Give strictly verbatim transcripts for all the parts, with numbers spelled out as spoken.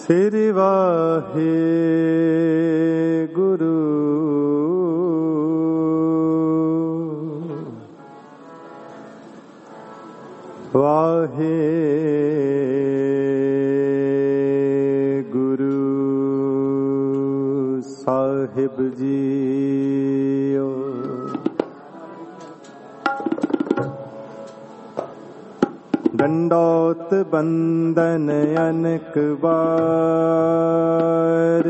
श्री वाहे गुरु वाहे गुरु साहिब जीओ। दंडौत बंदन अनक बार,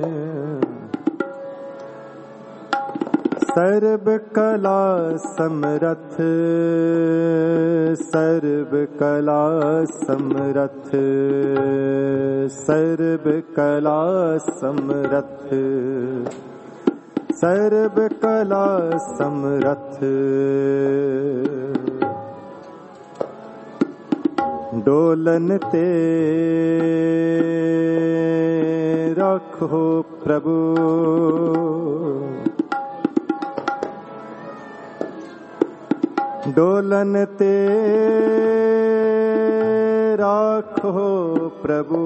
सर्ब कला समरथ सर्ब कला समरथ सर्ब कला समरथ सर्ब कला समरथ। डोलन ते रखो प्रभु, डोलन ते राखो प्रभु,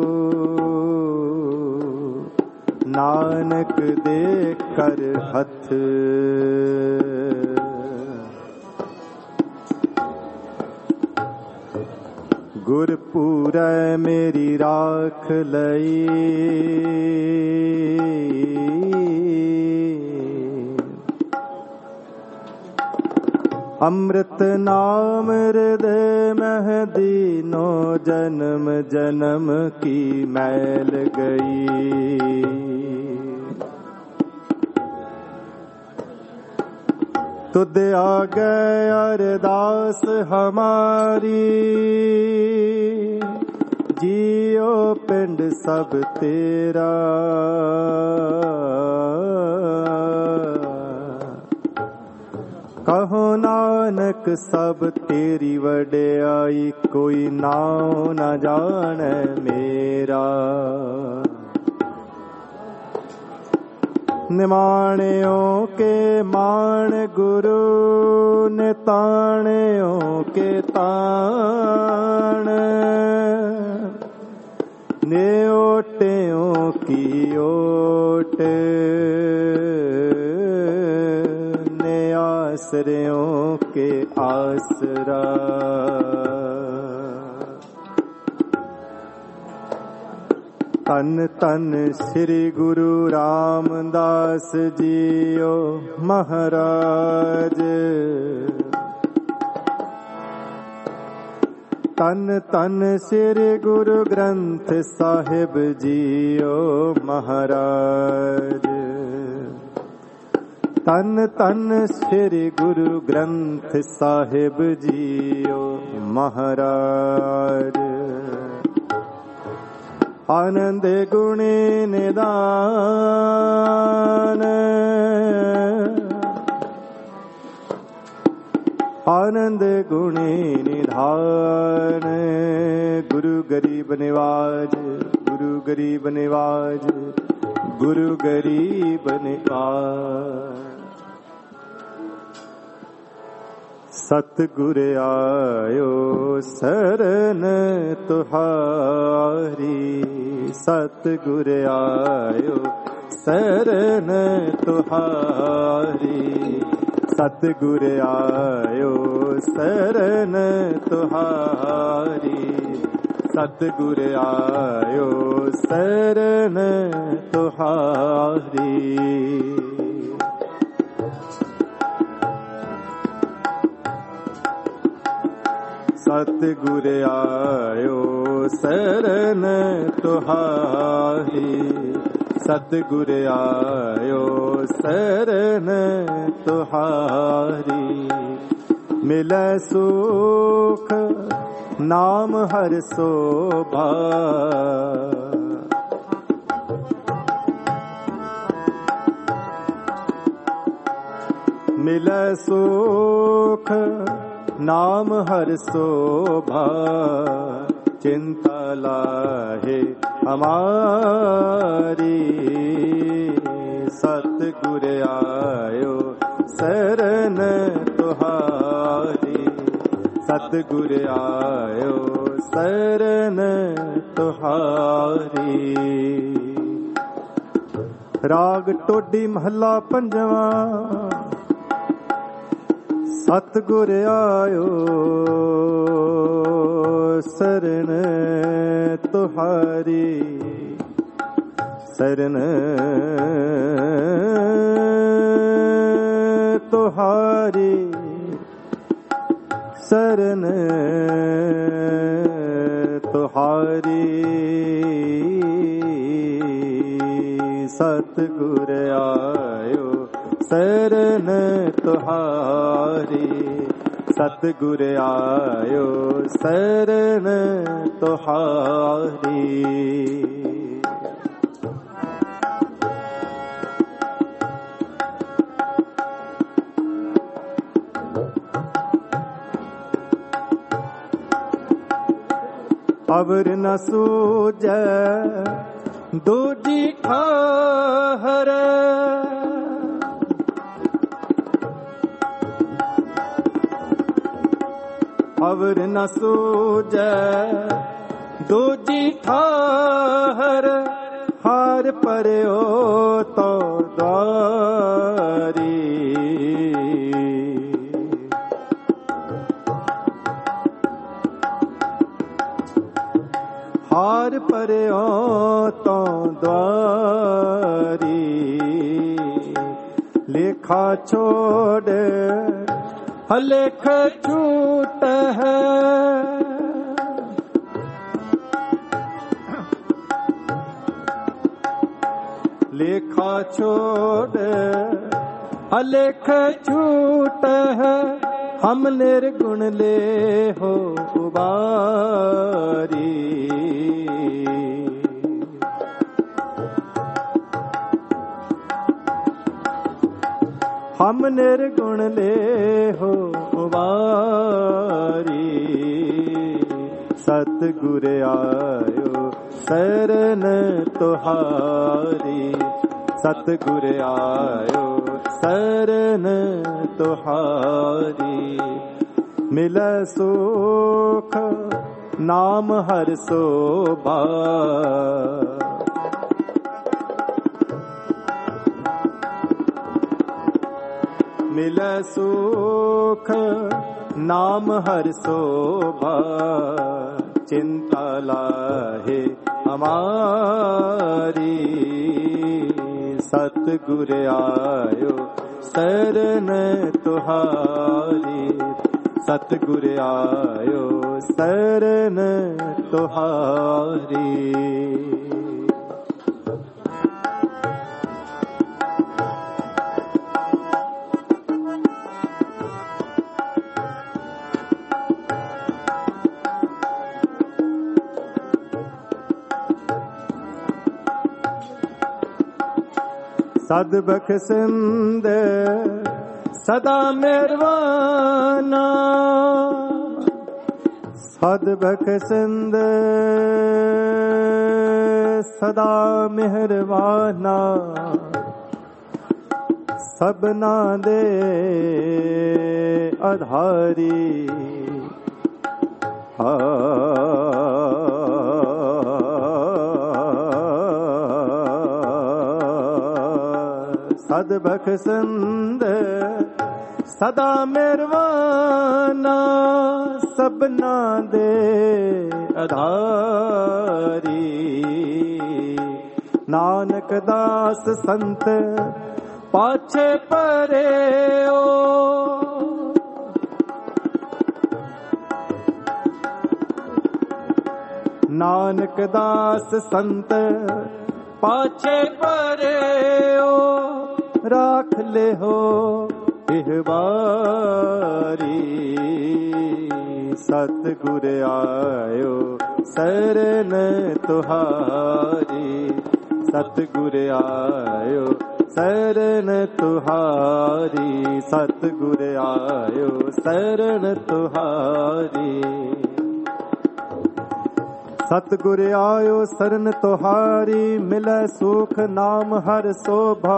नानक दे कर हथ। गुरपुरै मेरी राख लई, अमृत नाम हृदय मह दीनो, जन्म जन्म की मैल गई। तुद आगे अरदास हमारी, जियो पिंड सब तेरा। कहो नानक सब तेरी वड्याई, कोई नाम न जाने मेरा। निमाणियों के मान गुरु, निताणियों के ताण। नेओटियों की ओट, आसरियों के आसरा। तन तन श्री गुरु रामदास जीओ महाराज। तन तन श्री गुरु ग्रंथ साहिब जीओ महाराज। तन तन श्री गुरु ग्रंथ साहिब जीओ महाराज। आनंद गुणी निदान, आनंद गुणी निधान। गुरु गरीब निवाज, गुरु गरीब निवाज, गुरु गरीब निवाज। सतगुर आयो शरण तुहारी, सतगुर आयो शरण तुहारी। सतगुर आयो शरण तुहारी, सतगुर आयो शरण तुहारी। सतगुर आयो शरण तुहारी, सतगुर आयो शरण तुहारी। मिलै सुख नाम हर शोभा, मिलै सुख नाम हर शोभा। चिंता लाहे हमारी, सतगुर आयो शरण तुहारी, सतगुर आयो शरण तुहारी। राग टोडी महला पंजवा। सतगुर आयो शरण तुहारी। शरण तुहारी। शरण तुहारी। सतगुर आयो शरण तुहारी। सतगुर आयो शरण तुहारी। अवर न सूझै दूजी ठाहर। अवर न सूझै दूजी ठाहर। हार परयो तो द्वारी। हार परयो तो द्वारी। लेखा छोड़ हलेख छूट है। लेखा छोड़ हलेख छूट है। हम निर्गुण ले हो उबारी। हम निर्गुण ले हो उबारी। सतगुर आयो शरण तुहारी। सतगुर आयो शरण तुहारी। मिलै सुख नाम हर शोभा। मिलै सुख नाम हर शोभा। चिंता लाहे हमारी। सतगुर आयो शरण तुहारी। सतगुर आयो शरण तुहारी। सद बख्शिंद सदा मेहरबाना। सद बख्शिंद सदा मेहरबाना। सबना दे आधारी। हा सद बख्शिंद सदा मेहरबाना। सबना दे आधारी। नानक दास संत पाछे परे ओ। नानक दास संत पाछे परे ओ। राख ले हो इहबारी। सतगुर आयो शरण तुहारी। सतगुर आयो शरण तुहारी। सतगुर आयो शरण तुहारी। सतगुर आयो शरण तुहारी। मिलै सुख नाम हर शोभा।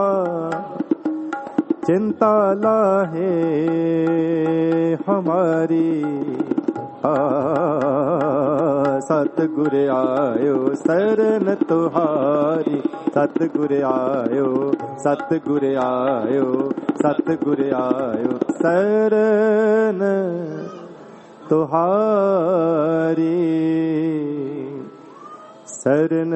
चिंता लाहे हमारी। आ सतगुर आयो शरण तुहारी, सतगुर आयो सतगुर आयो सतगुर आयो शरण तुहारी, शरण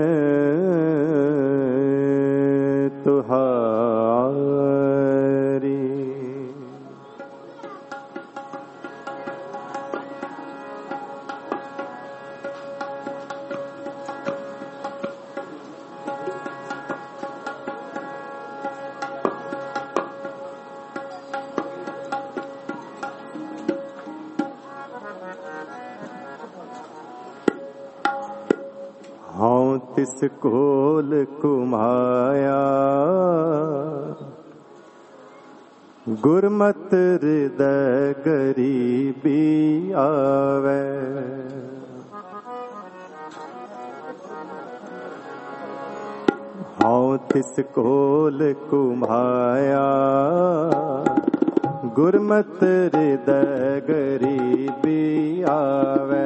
तुहारी। हाँ तिस कोल कुमाया, गुरमत हृदय गरीबी आवे, हाँ तिस कोल कुमाया, गुरमत हृदय गरीबी आवे,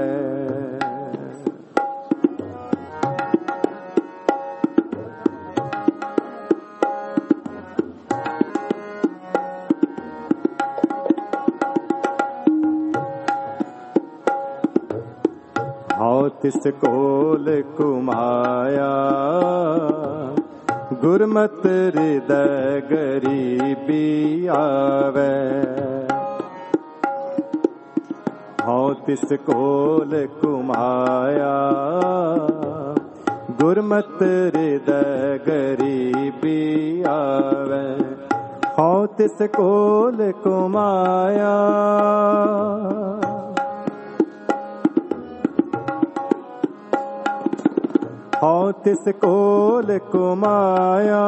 तिस कोल कुमाया, गुरमत हृदय गरीबी आवे, हाँ तिस कोल कुमाया, गुरमत हृदय गरीबी आवे, हाँ तिस कोल कुमाया, हाँ तिस कोल कुमाया,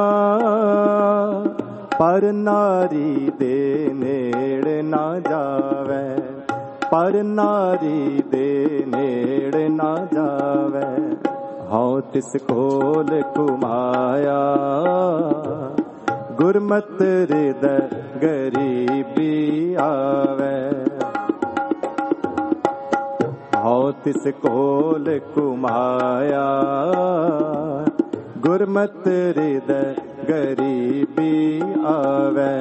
पर नारी दे नेड़ ना जावे, पर नारी दे नेड़ ना जावे, हाँ तिस कोल कुमाया, गुरमत हृदय गरीबी आवे, हाँ तिस कोल कुमाया, गुरमत हृदय गरीबी आवे,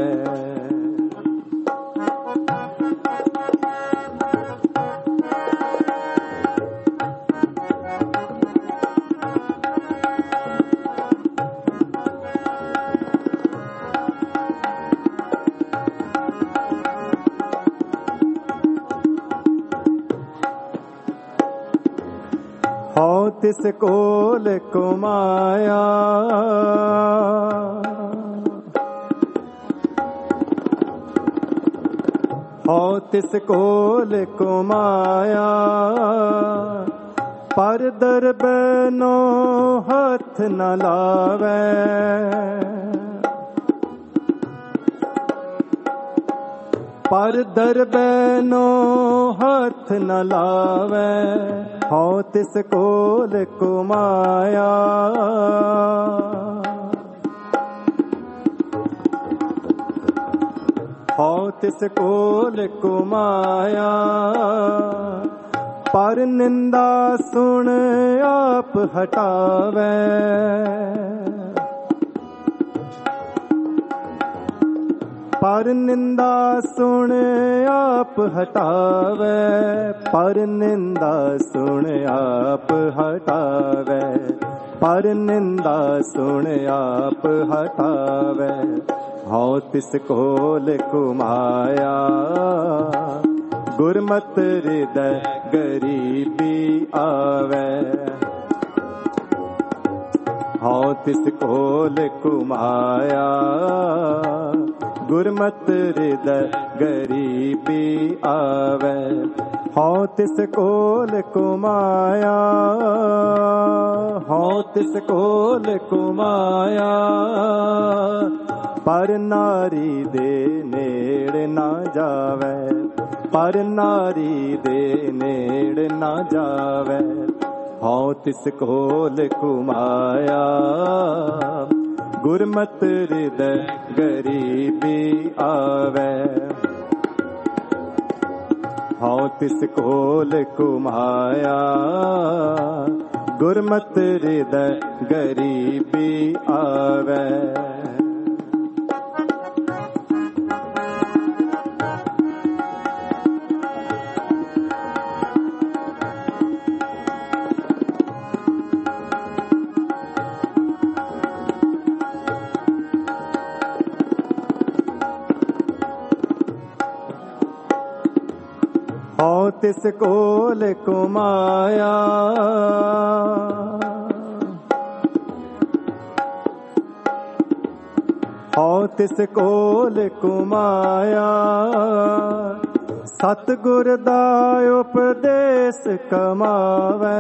हाँ तिस कोल कुमाया, हाँ तिस कोल कुमाया, पर दरबैनो हाथ न लावे, पर दरबैनो हाथ न लावे, हाँ तिस कोल कुमाया, हाँ तिस कोल कुमाया, पर निंदा सुन आप हटावे, पर निंदा सुन आप हटावे, पर निंदा सुन आप हटावे, पर निंदा सुन आप हटावे, हाँ तिस कोल कुमाया, गुरमत हृदय गरीबी आवे, हाँ तिस कोल कुमाया, गुरमत हृदय गरीबी आवे, हाँ तिस कोल कुमाया, हाँ तिस कोल कुमाया, पर नारी दे नेड़ ना जावे, पर नारी दे नेड़ ना जावे, हाँ तिस कोल कुमाया, गुरमत हृदय गरीबी आवे, हौं तिस कोल कुमाया, गुरमत हृदय गरीबी आवे। हौं तिस कोल कुमाया, हौं तिस कोल कुमाया, सतगुर दा उपदेश कमावे।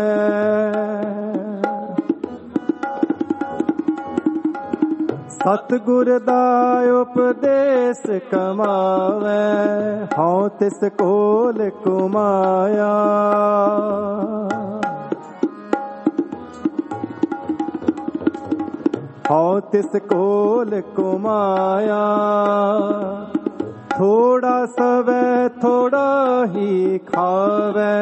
सतगुर दा उपदेश कमावे, हौं तिस कोल कुमाया। हौं तिस कोल कुमाया, थोड़ा सवै थोड़ा ही खावे।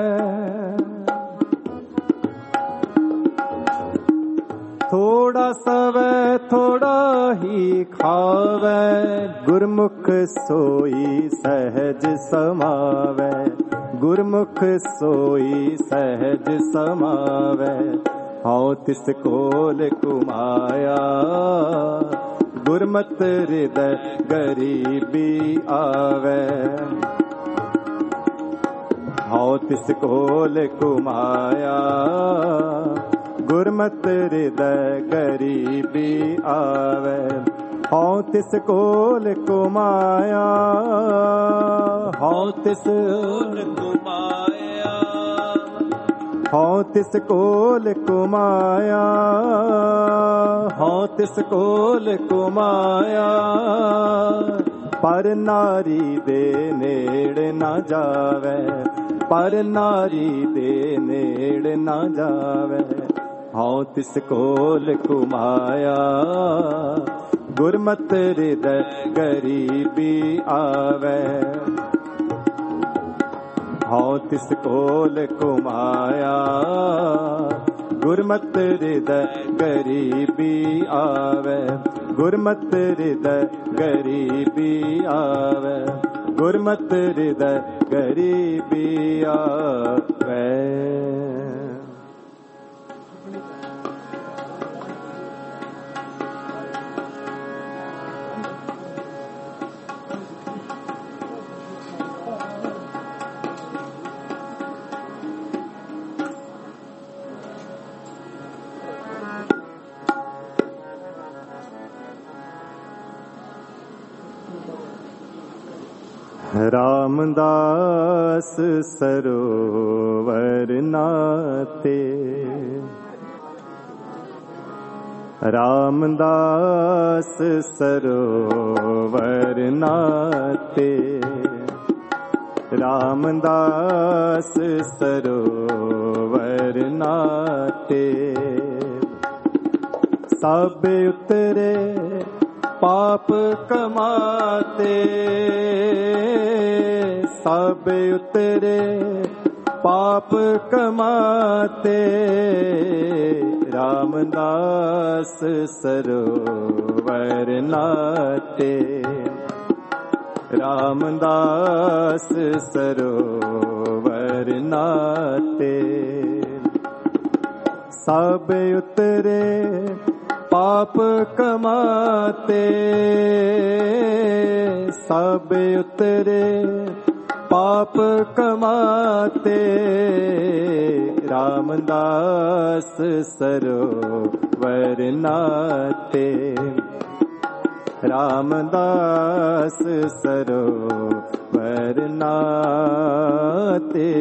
थोड़ा सवै थोड़ा ही खावे, गुरमुख सोई सहज समावे। गुरमुख सोई सहज समावे, हौं तिस कोल कुमाया, गुरमत हृदय गरीबी आवे। हौं तिस कोल कुमाया, गुरमत हृदय गरीबी आवे। हौं तिस कोल कुमाया, हौं तिस कोल कुमाया, हौं तिस कोल कुमाया, हौं तिस कोल कुमाया। पर नारी दे नेड़ ना जावे, पर नारी दे नेड़ ना जावे। हौं तिस कोल कुमाया, गुरमत हृदय गरीबी आवे। हौं तिस कोल कुमाया, गुरमत हृदय गरीबी आवे। गुरमत हृदय गरीबी आवे, गुरमत हृदय गरीबी आवे। रामदास सरोवर नाते, रामदास सरोवर नाते, रामदास सरोवर नाते। सब उतरे पाप कमाते, सब उतरे पाप कमाते। रामदास सरोवर नाते, रामदास सरोवर नाते। सब उतरे पाप कमाते, सब उतरे पाप कमाते। रामदास सरोवर नाते, रामदास सरोवर नाते।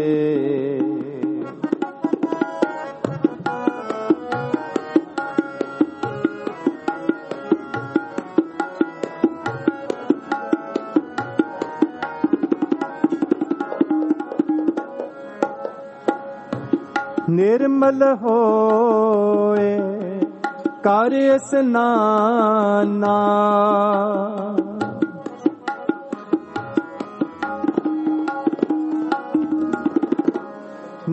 निर्मल होए कार्य स्नाना,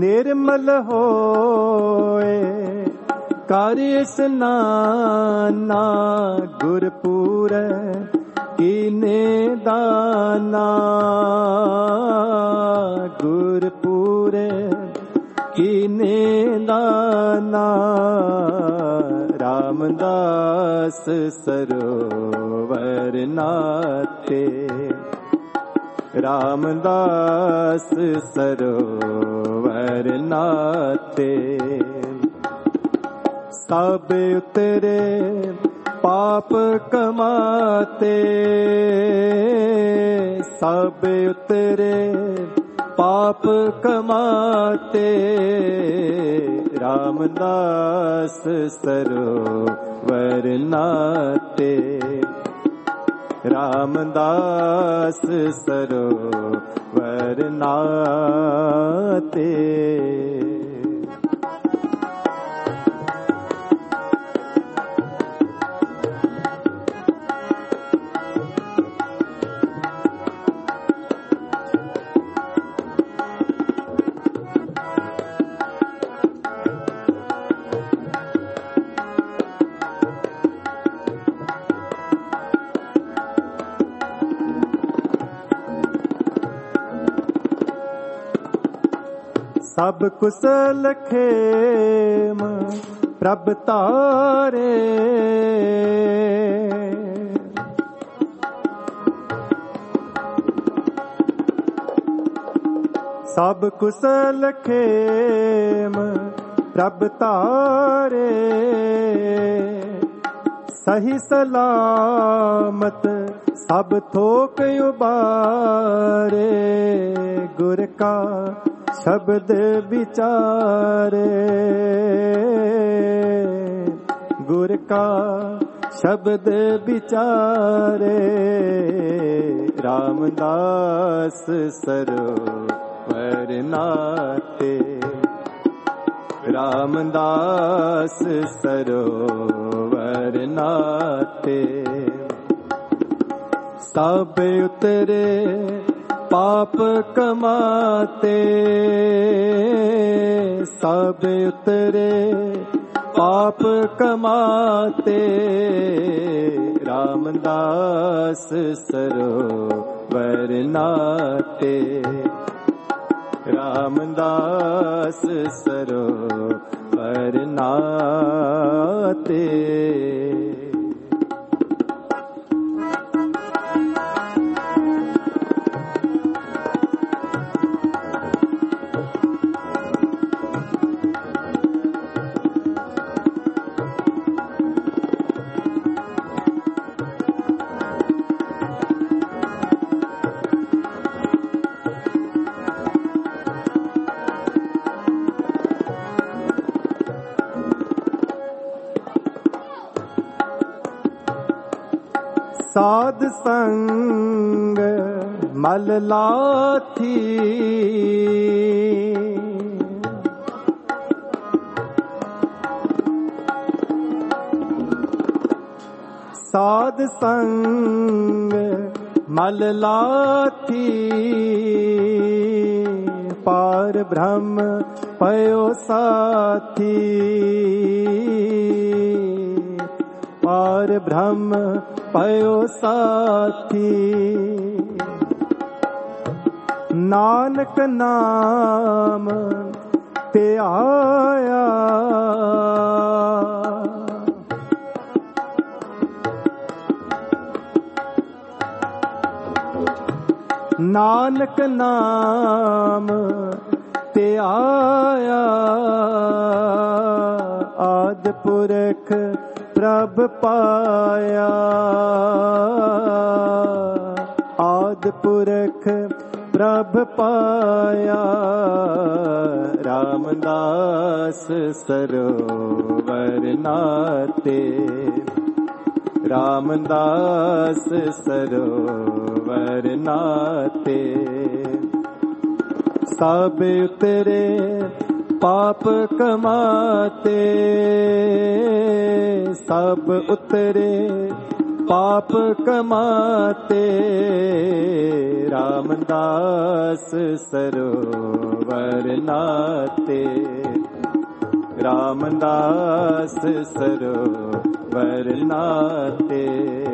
निर्मल होए कर स्नाना गुरपुर कीने दाना गुरपुर कीने दाना रामदास सरोवर नाते रामदास सरोवर नाते सब उतरे पाप कमाते सब उतरे पाप कमाते रामदास सरोवर नाते रामदास सरोवर नाते सब कुशल खेम प्रभ तारे सब कुशल खेम प्रभ तारे सही सलामत सब थोक उबारे गुर का शब्द विचारे गुर का शब्द विचारे रामदास सरोवर नाते रामदास सरोवर नाते सब उतरे पाप कमाते सब उतरे पाप कमाते रामदास सरोवर नाते रामदास सरोवर नाते साध संग मल लाथी साध संग मल लाथी पार ब्रह्म पयो साथी पार ब्रह्म पयो साथी नानक नाम ते आया नानक नाम ते आया आदि पुरख प्रभ पाया आदि पुरख प्रभ पाया रामदास सरोवर नाते रामदास सरोवर नाते सब उतरे पाप कमाते सब उतरे पाप कमाते रामदास सरोवर नाते रामदास सरोवर नाते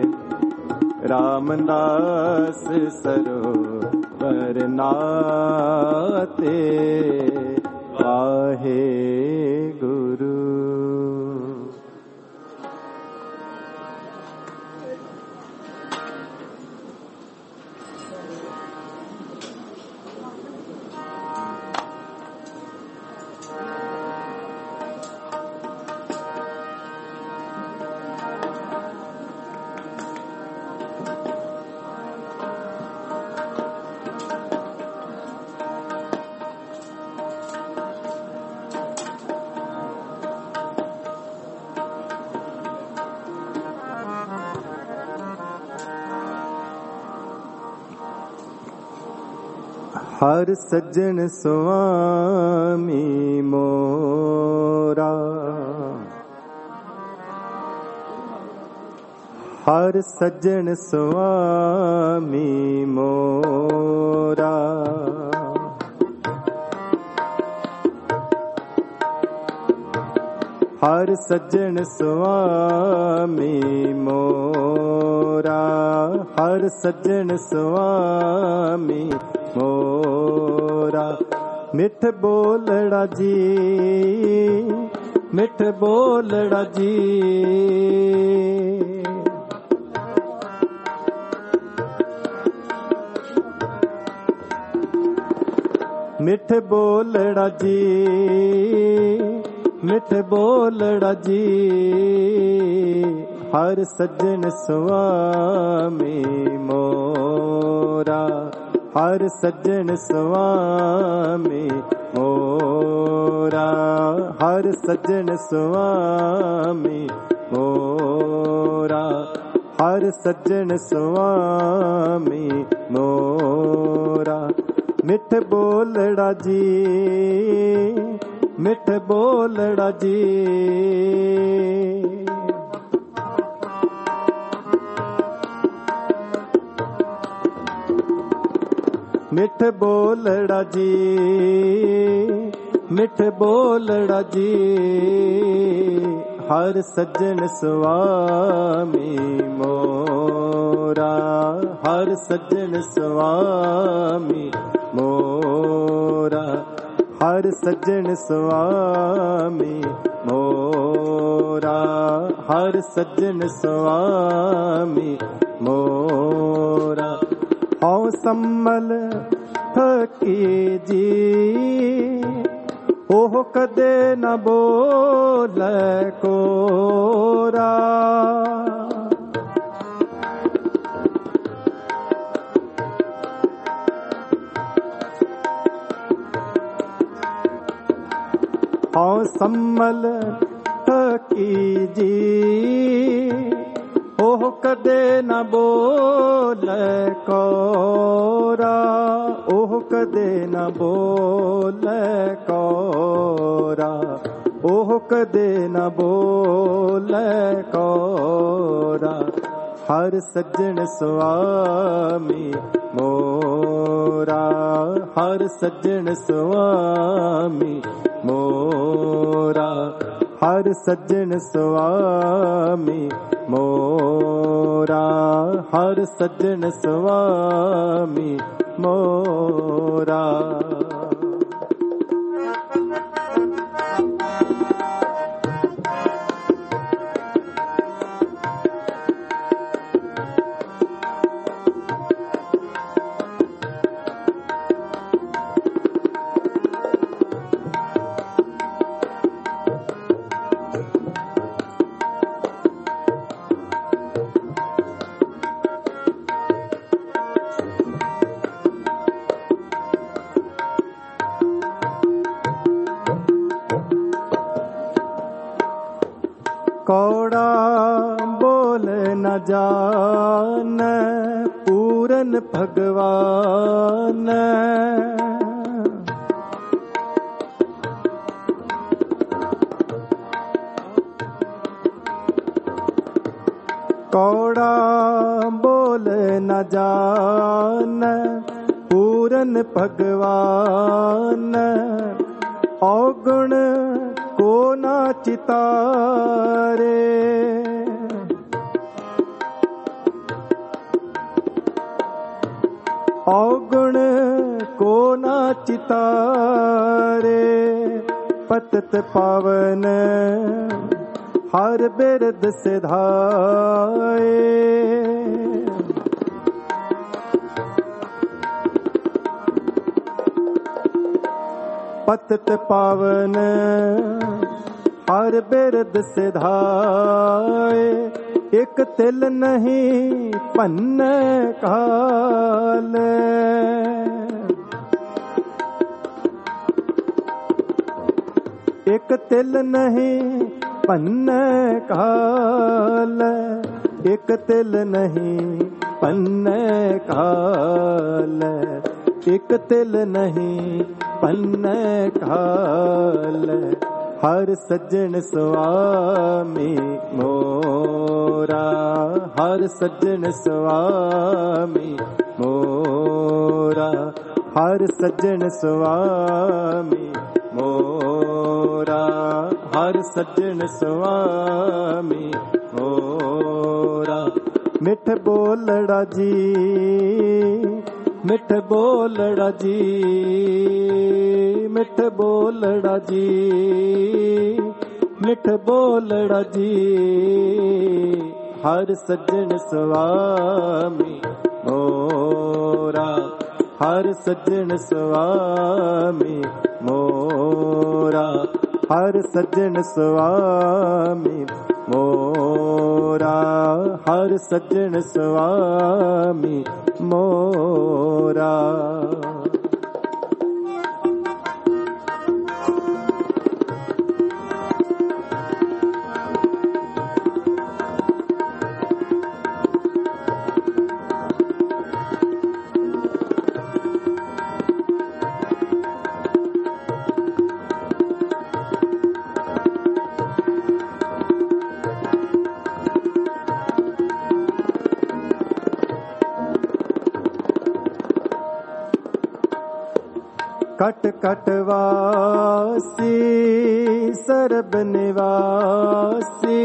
रामदास सरोवर नाते वाहे गुरु। हर सज्जन स्वामी मोरा हर सज्जन स्वामी मोरा हर सज्जन स्वामी मोरा हर सज्जन स्वामी मोरा मिठ बोलड़ा जी मिठ बोलड़ा जी मिठ बोलड़ा जी मिठ बोलड़ा जी हर सज्जन स्वामी मोरा हर सज्जन स्वामी मोरा हर सज्जन स्वामी मोरा हर सज्जन स्वामी मोरा मिठ बोलड़ा जी मिठ बोलड़ा जी मिठ बोलड़ा जी मिठ बोलड़ा जी हर सज्जन स्वामी मोरा हर सज्जन स्वामी मोरा हर सज्जन स्वामी मोरा हर सज्जन स्वामी मोरा हौं सम्मल थकी जी ओह कदे न बोल कोरा हौं सम्मल थकी जी ओह कदे न बोल कोरा ओह कदे न बोल कोरा ओह कदे न बोल कोरा हर सज्जन स्वामी मोरा हर सज्जन स्वामी मोरा हर सज्जन स्वामी मोरा हर सज्जन स्वामी मोरा कौड़ा बोल न जान पूरन भगवान कौड़ा बोल न जान पूरन भगवान, औगुण को ना चितारे। औगुण को ना चितारे, पतत पावन हर बिरद सिधाए। पतत पावन हर बिरद सिधाए, एक तिल नहीं पन्न काल। एक तिल नहीं पन्न काल, एक तिल नहीं पन्न काल, एक तिल नहीं पन्न काल। हर सज्जन स्वामी मोरा, हर सज्जन स्वामी मोरा, हर सज्जन स्वामी मोरा, हर सज्जन स्वामी मोरा। मिठ बोलड़ा जी, मिठ बोलड़ा जी, मिठ बोलड़ा जी, मिठ बोलड़ा जी। हर सज्जन स्वामी मोरा, हर सज्जन स्वामी मोरा, हर सज्जन स्वामी मोरा, हर सज्जन स्वामी मोरा। कट कट वासी सरब निवासी,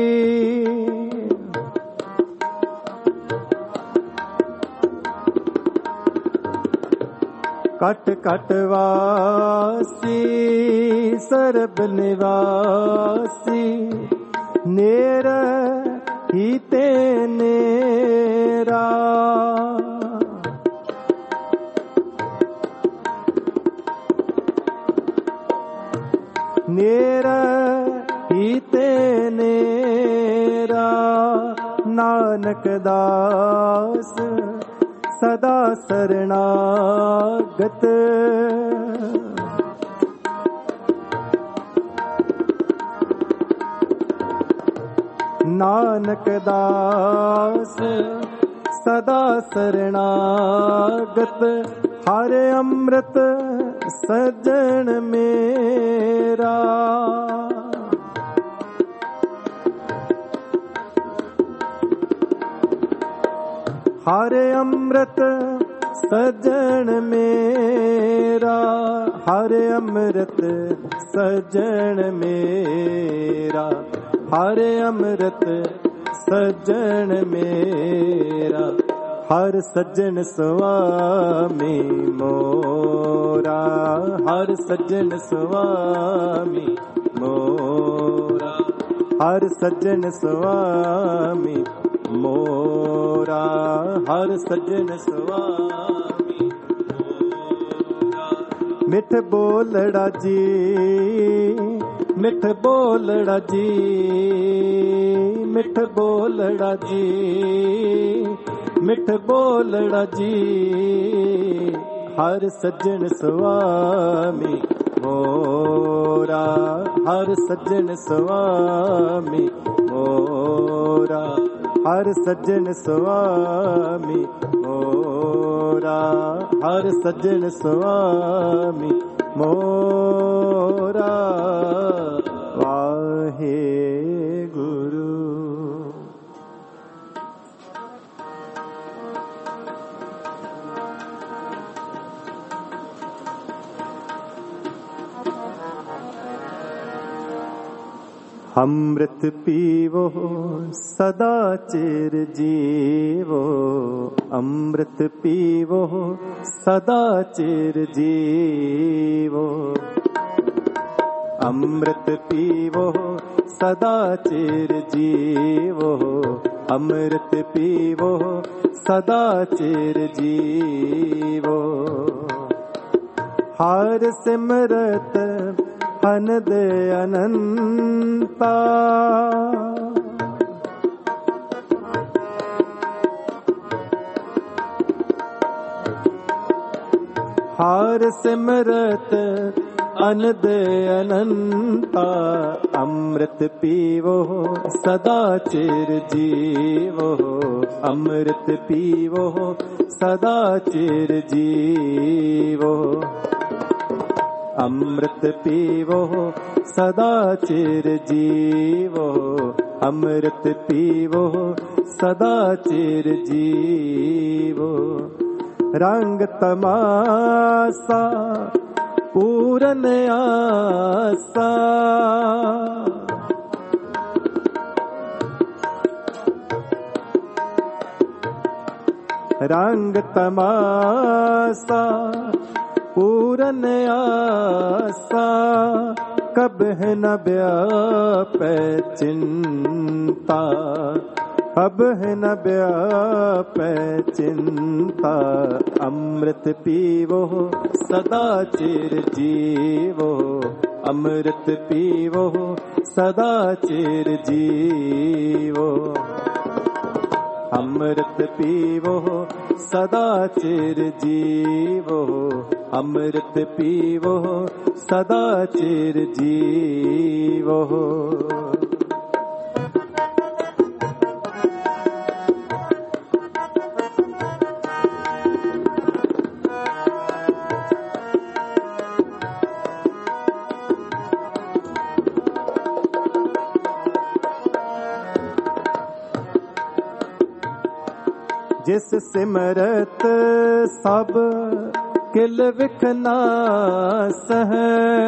कट कट वासी सरब निवासी। नेर ही ते नेरा, नेरा ही ते नेरा। नानक दास सदा शरणागत, नानक दास सदा शरणागत। हर अमृत सज्जन मेरा, हर अमृत सज्जन मेरा, हर अमृत सज्जन मेरा, हर अमृत सज्जन मेरा। हर सज्जन स्वामी मोरा, हर सज्जन स्वामी मोरा, हर सज्जन स्वामी मोरा, हर सज्जन स्वामी मोरा। मिठ बोलड़ा जी, मिठ बोलड़ा जी, मिठ बोलड़ा जी, मिठ बोलड़ा जी। हर सज्जन स्वामी मोरा, हर सज्जन स्वामी मोरा, हर सज्जन स्वामी मोरा, हर सज्जन स्वामी मोरा। वाहे गुरु अमृत पीवो सदा चिर जीवो, अमृत पीवो सदा चिर जीवो, अमृत पीवो सदा चिर जीवो, अमृत पीवो सदा चिर जीवो। हर सिमरत अनद अनंता, हर सिमरत अनद अनंता, अमृत पीवो सदा चिर जीवो, अमृत पीवो सदा चिर जीवो, अमृत पीवो सदा चिर जीवो, अमृत पीवो सदा चिर जीवो। रंग तमासा पूरन आसा, रंग तमासा पूरन आसा, कब है न व्यापै चिंता, अब है न व्यापै चिंता, अमृत पीवो सदा चिर जीवो, अमृत पीवो सदा चिर जीवो, अमृत पीवो सदा चिर जीवो, अमृत पीवो सदा चिर जीवो। जिस सिमरत सब किल विखनास है,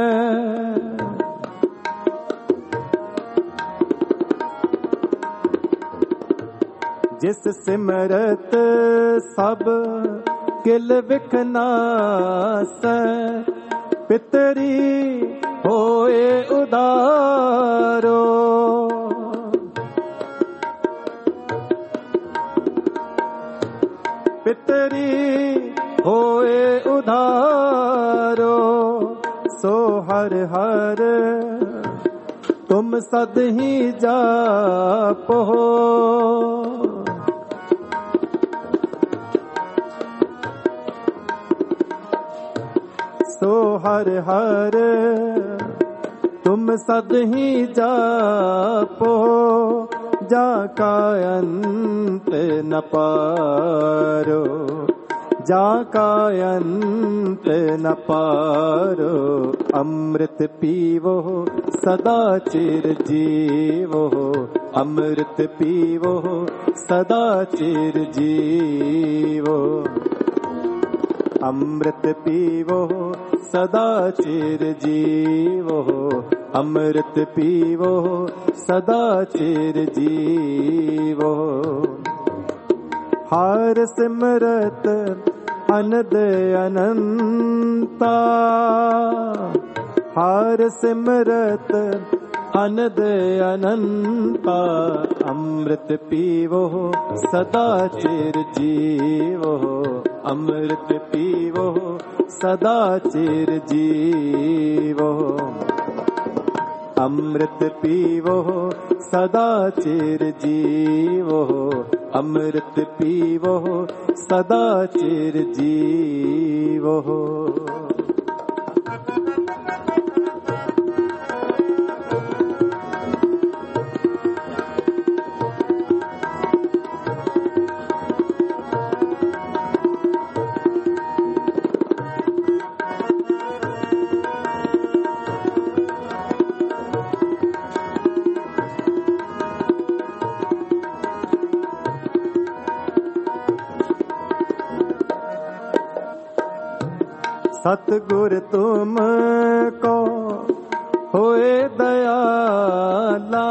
जिस सिमरत सब किल विखनास, पितरी होए उदारो, पितरी होए उधारो, सो हर हर तुम सद ही जापो, सो हर हर तुम सद ही जापो, जाका अंत न पारो, जाका अंत न पारो, अमृत पीवो सदा चिर जीवो, अमृत पीवो सदा चिर जीवो, अमृत पीवो सदा चिर जीवो, अमृत पीवो सदा चिर जीवो। हर सिमरत अनद अनंता, हर सिमरत अनद अनंता, अमृत पीवो सदा चिर जीवो, अमृत पीवो सदा चिर जीवो, अमृत पीवो सदा चिर जीवो, अमृत पीवो सदा चिर जीवो। सतगुर तुम को होए दयाला,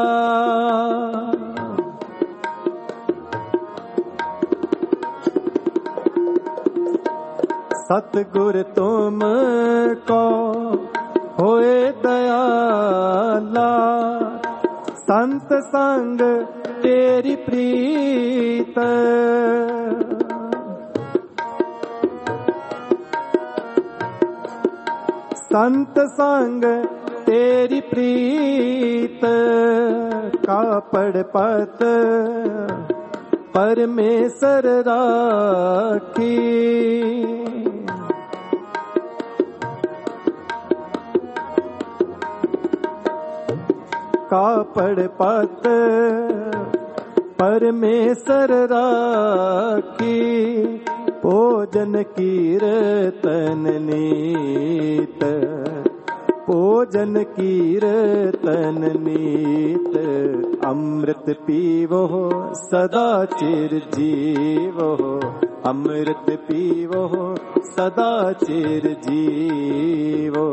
सतगुर तुम को होए दयाला, संत संग तेरी प्रीत। संत संग तेरी प्रीत, कापड़ पत परमेश्वर राखी। कापड़ पत परमेश्वर राखी, भोजन कीर्तन नीत। भोजन कीर्तन नीत, अमृत पीवो सदा चिर जीवो। अमृत पीवो सदा चिर जीवो।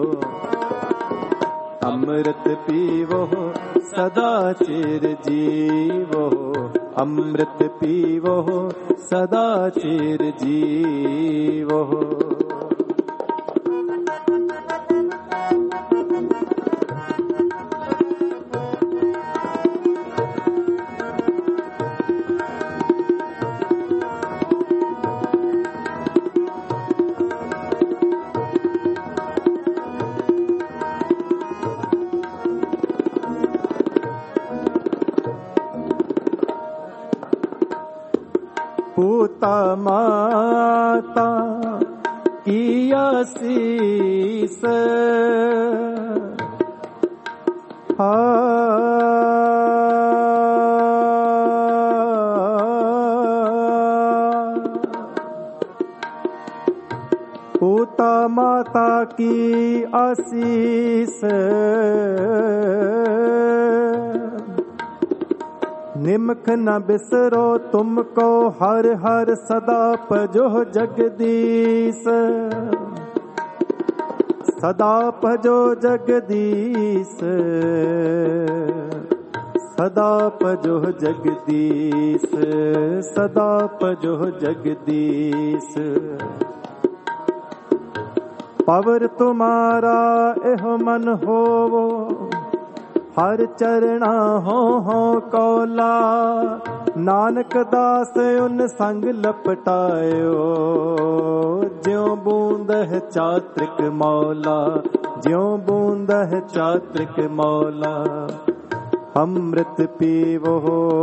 अमृत पीवो सदा चिर जीवो। अमृत पीवो सदा चिर जीवो। पूता माता की आशीष, आ पूता माता की आशीष, निमख न बिसरो तुमको हर हर सदा भजो जगदीश। सदा भजो जगदीश, सदा भजो जगदीश, सदा भजो जगदीश। पवर तुम्हारा एहो मन होवो, हर चरणा हो हो कौला। नानक दास उन संग लपटायो, ज्यों बूंद है चात्रिक मौला। ज्यों बूंद है चात्रिक मौला। अमृत पीवो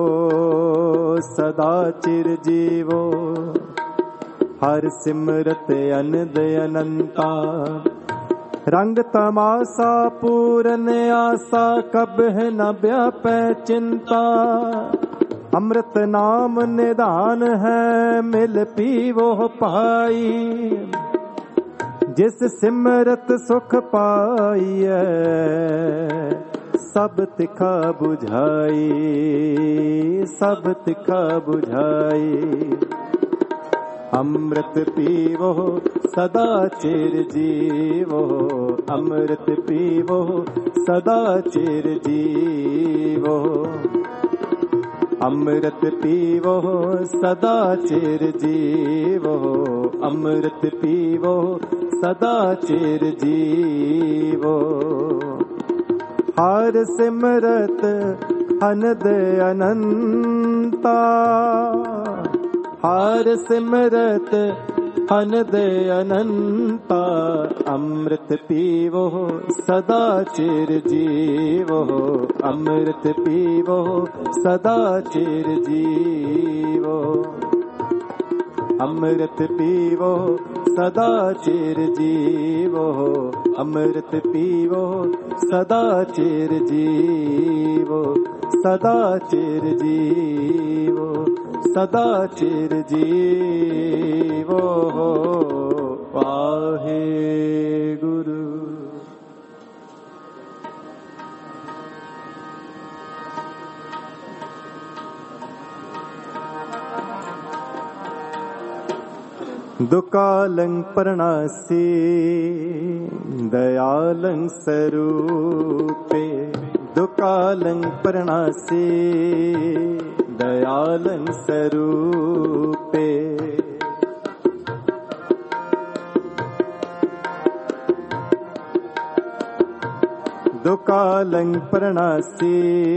सदा चिर जीवो, हर सिमरत अनद अनंता। रंग तमाशा पूरन आशा, कब है न व्यापै चिंता। अमृत नाम निदान है, मिल पीवो पाई। जिस सिमरत सुख पाइए, सब तिखा बुझाई। सब तिखा बुझाई। अमृत पीवो सदा चिर जीवो। अमृत पीवो सदा चिर जीवो। अमृत पीवो सदा चिर जीवो। अमृत पीवो सदा चिर जीवो। हर सिमरत अनद अनंता। हर सिमरत अनद अनंता। अमृत पीवो सदा चिर जीवो। अमृत पीवो सदा चिर जीवो। अमृत पीवो सदा चिर जीवो। अमृत पीवो सदा चिर जीवो। सदा चिर जीवो। सदा चिर जीवो। वाहे गुरु। दुकालं प्रणासी दयालं स्वरूपे। दुकालं प्रणासी दयालं स्वरूपे। दुकालं प्रणासी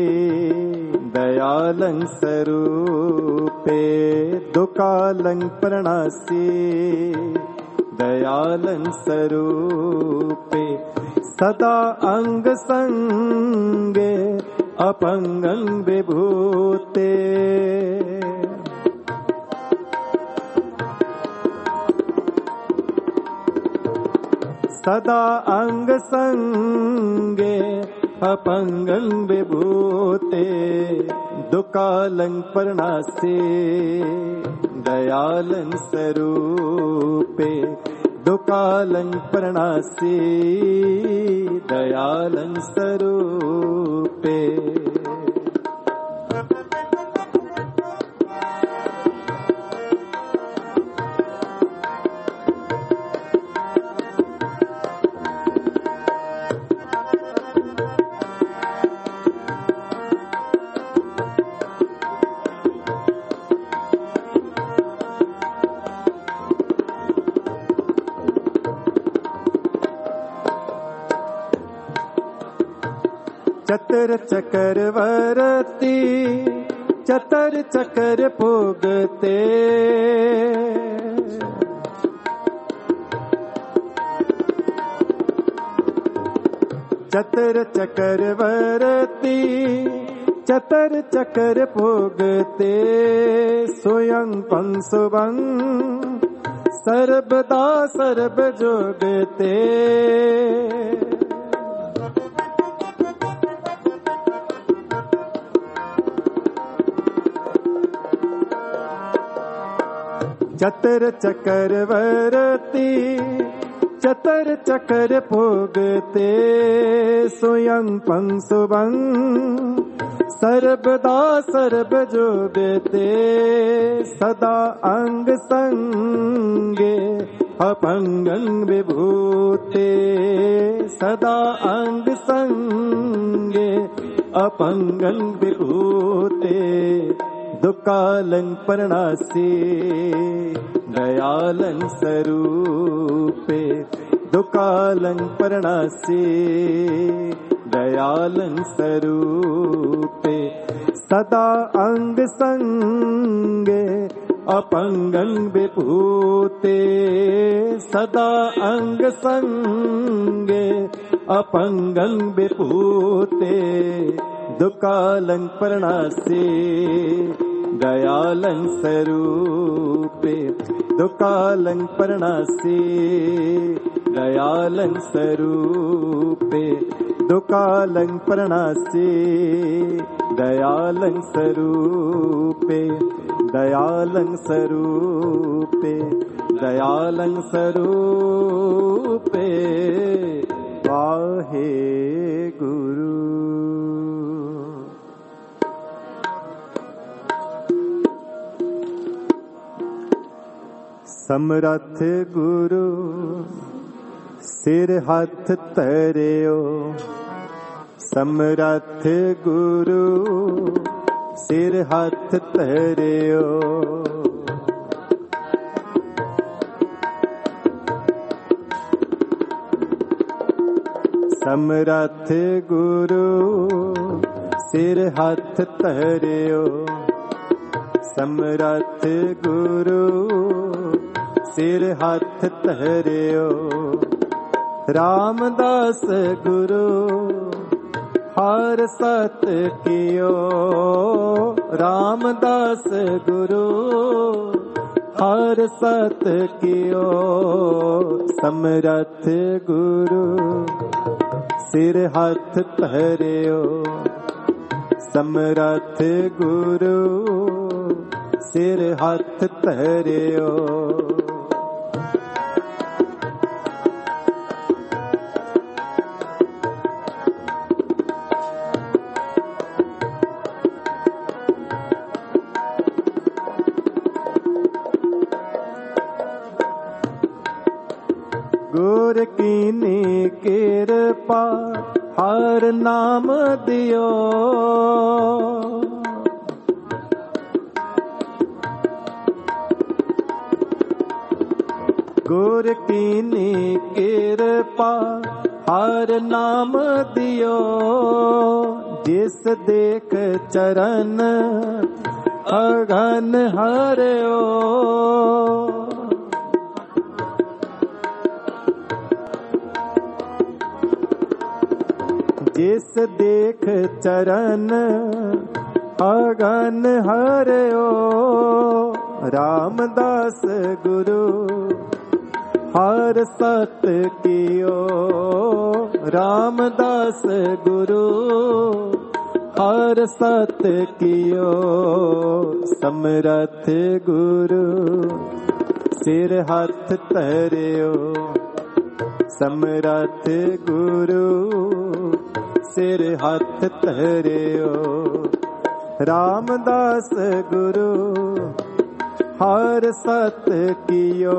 दयालं स्वरूपे दुकालं प्रणासी दयालं स्वरूपे सदा अंग संगे अपंगं विभूते सदा अंग संगे अपंगं विभूते दुकालं प्रणासी दयालं स्वरूपे दुकालं प्रणासी दयालं स्वरूपे चतर चक्रवर्ती चतर चकर भोगते चतर चक्रवर्ती चतर चकर भोगते स्वयं पंसुवं सर्वदा सर्व जोगते चतर चक्रवर्ती चतर चकर भोगते स्वयं पंसुवं सर्वदा सर्व जोगते सदा अंग संगे अपंगं विभूते सदा अंग संगे अपंगं विभूते दुकालं प्रणासी दयालं स्वरूपे दुकालं प्रणासी दयालं स्वरूपे सदा अंग संगे अपंगं विभूते सदा अंग संगे अपंगं विभूते दुकालं प्रणासी दयालं स्वरूपे दुकालं प्रणासी दयालं स्वरूपे दुकालं प्रणासी दयालं स्वरूपे दयालं स्वरूपे दयालं स्वरूपे वाहे गुरु। समरथ गुरु सिर हाथ तरियो समरथ गुरु सिर हाथ तरियो समरथ गुरु सिर हाथ तरियो समरथ गुरु सिर हाथ तरियो रामदास गुरु हर सत कियो रामदास गुरु हर सत कियो समरथ गुरु सिर हाथ तरियो समरथ गुरु सिर हाथ तरियो गुर कीनी कृपा हर नाम दियो गुर कीनी कृपा हर नाम दियो, जिस देख चरण अगन हरियो। जिस देख चरण अगन हरियो, रामदास गुरु हर सत कियो। रामदास गुरु हर सत कियो, समरथ गुरु सिर हाथ धरियो। समरथ गुरु सिर हाथ धरियो, रामदास गुरु हर सत कियो।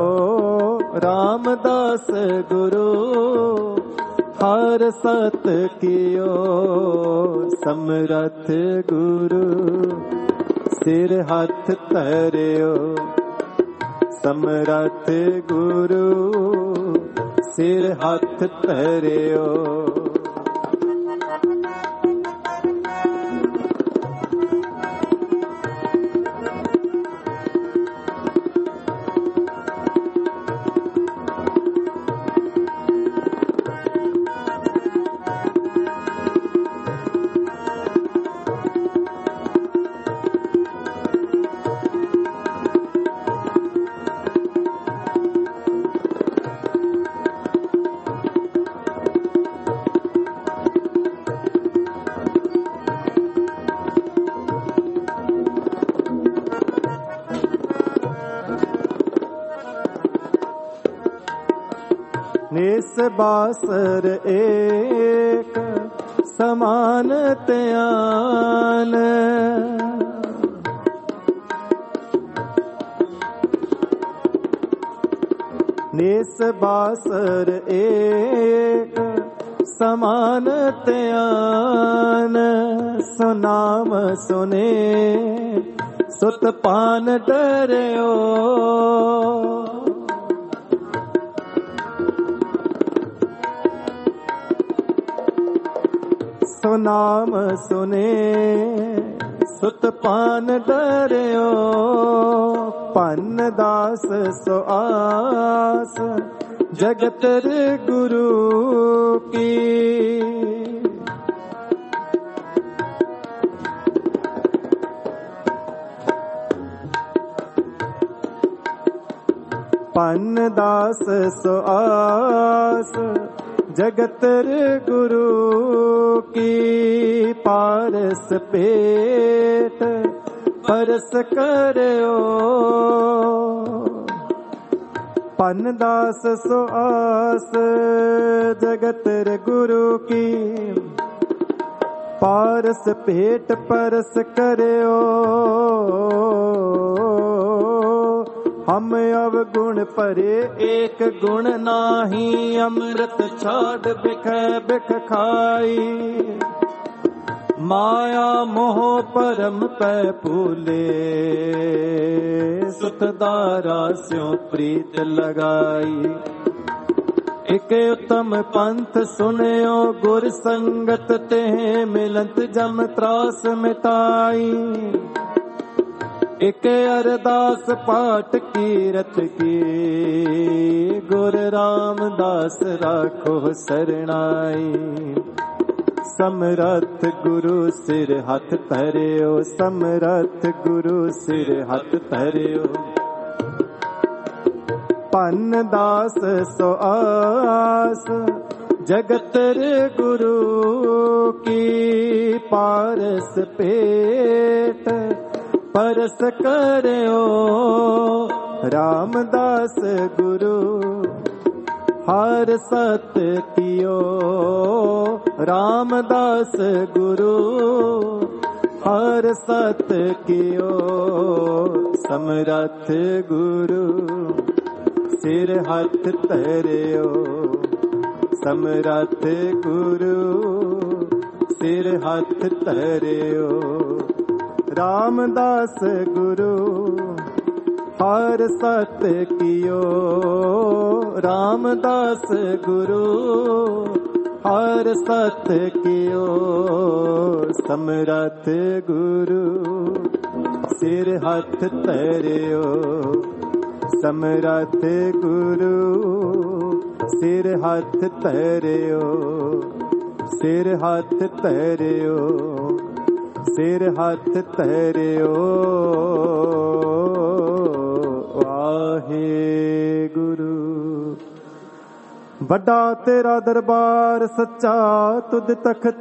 रामदास गुरु हर सत कियो, समरथ गुरु सिर हाथ धरियो। समरथ गुरु सिर हाथ धरियो। निस बासर एक समान त्यान, निस बासर एक समान त्यान। सुनाम सुने सुत पान डरियो, नाम सुने सुत पान डरियो। पन दास सो आस जगत गुरु की, पन दास सो आस जगत गुरु की। पारस पेट परस करियो, पन दास सो आस जगत गुरु की। पारस पेट परस करियो, हम अवगुण परे एक गुण नाही। अमृत छाड़ बिख बिख खाई, माया मोह परम पै फूले। सुतदारा स्यों प्रीत लगाई, एक उत्तम पंथ सुनियो। गुर संगत तेह मिलत जम त्रास मिटाई। एक अरदास पाठ कीरत की, गुर रामदास राखो सरणाई। समरथ गुरु सिर हाथ धरियो, समरथ गुरु सिर हाथ धरियो। पन दास सो आस जगत गुरु की। पारस पेट परस करियो, रामदास गुरु हर सत कियो। रामदास गुरु हर सत कियो, समरथ गुरु सिर हाथ धरियो। समरथ गुरु सिर हाथ धरियो, रामदास गुरु हर सत कियो रामदास गुरु हर सत कियो समरथ गुरु सिर हथ धरियो समरथ गुरु सिर हथ धरियो सिर हथ धरियो सिर हथ धरियो वाहे गुरु। ਵੱਡਾ ਤੇਰਾ ਦਰਬਾਰ ਸੱਚਾ ਤੁਧ ਤਖਤ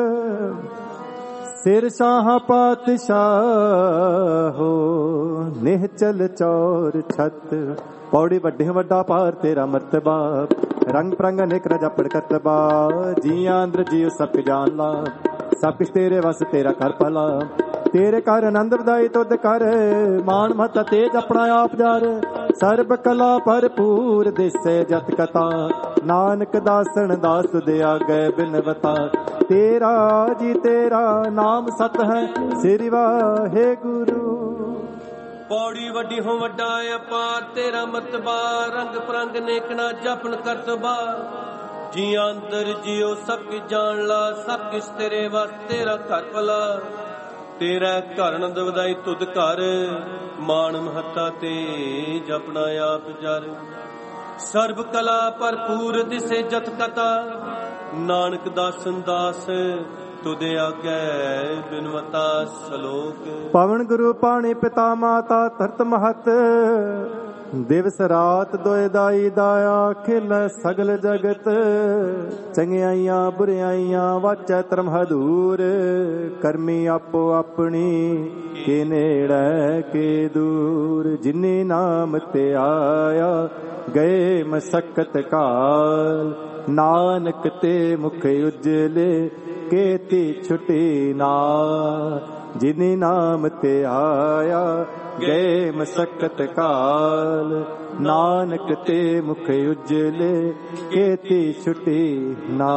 ਸਿਰ ਸ਼ਾਹ ਪਾਤਸ਼ਾਹ ਹੋ ਨਿਹਚਲ ਚੌਰ ਛਤ। ਪੌੜੀ ਵੱਡੇ ਵੱਡਾ ਪਾਰ ਤੇਰਾ ਮਰਤਬਾ ਰੰਗ ਪ੍ਰੰਗ ਅਨੇਕ ਰਾਜਾ ਪੜ ਕਰਤਬਾ ਜੀਆਂ ਅੰਦਰ ਜੀਉ ਸਭ ਜਾਣ ਲਾ ਸਭ ਕੁਛ ਤੇਰੇ ਵਸ ਤੇਰਾ ਕਰ ਭਲਾ ਤੇਰੇ ਘਰ ਆਨੰਦ ਵਧਾਈ ਤੁਧ ਕਰ ਮਾਨ ਮਹਤਾ ਤੇਜ ਆਪਣਾ ਆਪ ਜਾਰ ਸਰਬ ਕਲਾ ਭਰਪੂਰ ਦਿਸੇ ਜਤ ਕਥਾ ਨਾਨਕ ਦਾਸਨ ਦਾਸ ਦੇ ਆਗੇ ਬਿਨਵਤਾ ਤੇਰਾ ਜੀ ਤੇਰਾ ਨਾਮ ਸਤ ਹੈ ਸ੍ਰੀ ਵਾਹਿਗੁਰੂ। ਪੌੜੀ ਵੱਡੀ ਹੋ ਵੱਡਾ ਅਪਾਰ ਤੇਰਾ ਮਰਤਬਾ ਰੰਗ ਪ੍ਰੰਗ ਨੇਕਣਾ ਜਪਨ ਕਰਤਬਾ ਜੀਆਂ ਅੰਦਰ ਜੀਓ ਸਭ ਕੀ ਜਾਣ ਲਾ ਸਭ ਕਿਸ ਤੇਰੇ ਵਸ ਤੇਰਾ ਘਰ ਭਲਾ ਤੇਰਾ ਘਰ ਆਨੰਦ ਵਧਾਈ ਤੁਧ ਘਰ ਮਾਣ ਮਹੱਤਾ ਤੇ ਜਪਣਾ ਆਪ ਜਰ ਸਰਬ ਕਲਾ ਭਰਪੂਰ ਦਿਸੇ ਜਤ ਕਥਾ ਨਾਨਕ ਦਾਸਨ ਦਾਸ ਤੁਦੇ ਆਗੇ ਬਿਨਵਤਾ ਸਲੋਕ। ਪਵਨ ਗੁਰੂ ਪਾਣੀ ਪਿਤਾ ਮਾਤਾ ਧਰਤ ਮਹਤ ਦਿਵਸ ਰਾਤ ਦੋਇ ਦਾਈ ਦਾਇਆ ਖਿਲ ਸਗਲ ਜਗਤ ਚੰਗਿਆਈਆਂ ਬੁਰਿਆਈਆਂ ਵਾਚੈ ਧਰਮ ਹਦੂਰ ਕਰਮੀ ਆਪੋ ਆਪਣੀ ਕੇ ਨੇੜੇ ਕੇ ਦੂਰ ਜਿਨੇ ਨਾਮ ਤੇ ਆਇਆ ਗਏ ਮਸਕਤ ਕਾਲ ਨਾਨਕ ਤੇ ਮੁਖ ਉਜਲੇ ਕੇਤੀ ਛੁਟੀ ਨਾ ਜਿਨੇ ਨਾਮ ਤੇ ਆਇਆ ਗਏ ਮਸਕਤ ਕਾਲ ਨਾਨਕ ਤੇ ਮੁਖ ਉਜਲੇ ਕੇਤੀ ਛੁਟੀ ਨਾ।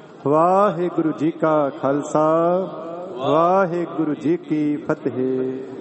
ਵਾਹਿਗੁਰੂ ਜੀ ਕਾ ਖਾਲਸਾ ਵਾਹਿਗੁਰੂ ਜੀ ਕੀ ਫਤਿਹ।